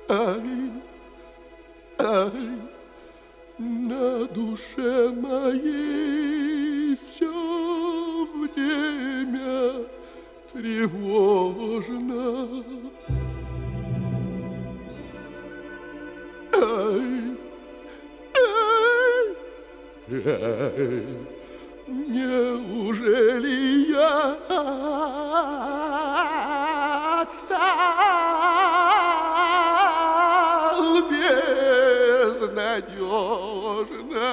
Ай, ай, на душе моей все время тревожно. Ай, ай, ай, неужели я отстал безнадежно?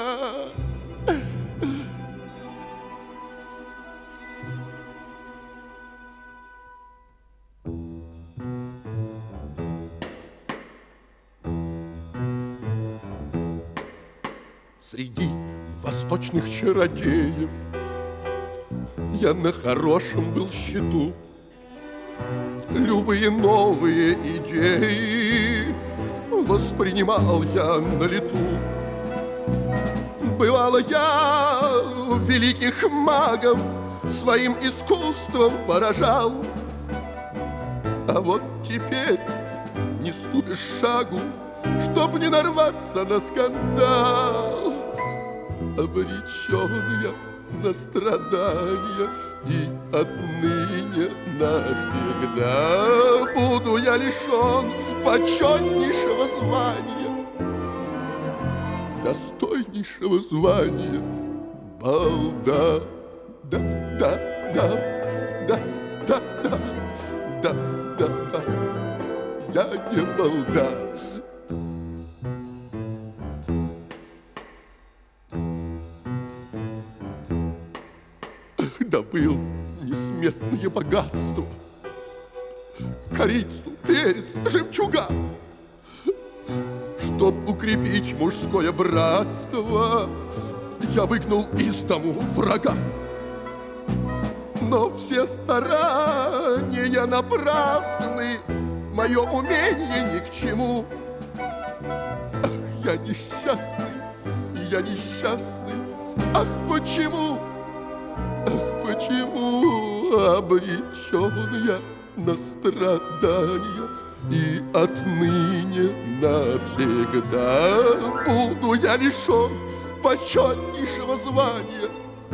Среди восточных чародеев я на хорошем был счету. Любые новые идеи воспринимал я на лету. Бывало, я великих магов своим искусством поражал. А вот теперь не ступишь шагу, чтоб не нарваться на скандал. Обречен я на страдания, и отныне навсегда буду я лишен почетнейшего звания, достойнейшего звания балда. Да, да, да, да, да, да, да, да, да, я не балда. Добыл несметные богатства, корицу, перец, жемчуга, чтоб укрепить мужское братство, я выгнал из дому врага. Но все старания напрасны, мое умение ни к чему. Ах, я несчастный, я несчастный, ах, почему? Ах, почему обречен я на страдания, и отныне навсегда буду я лишен почетнейшего звания,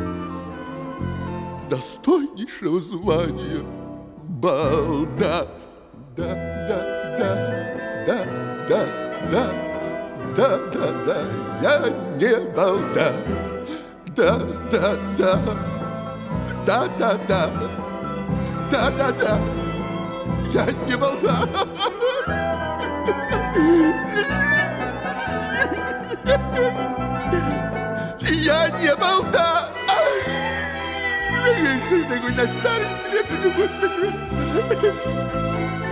достойнейшего звания балда. Да, да, да, да, да, да, да, да, да, я не балда. Да, да, да. Да-да-да, да-да-да, я не балда. Я не балда. Ай, такой на старости лет, господи.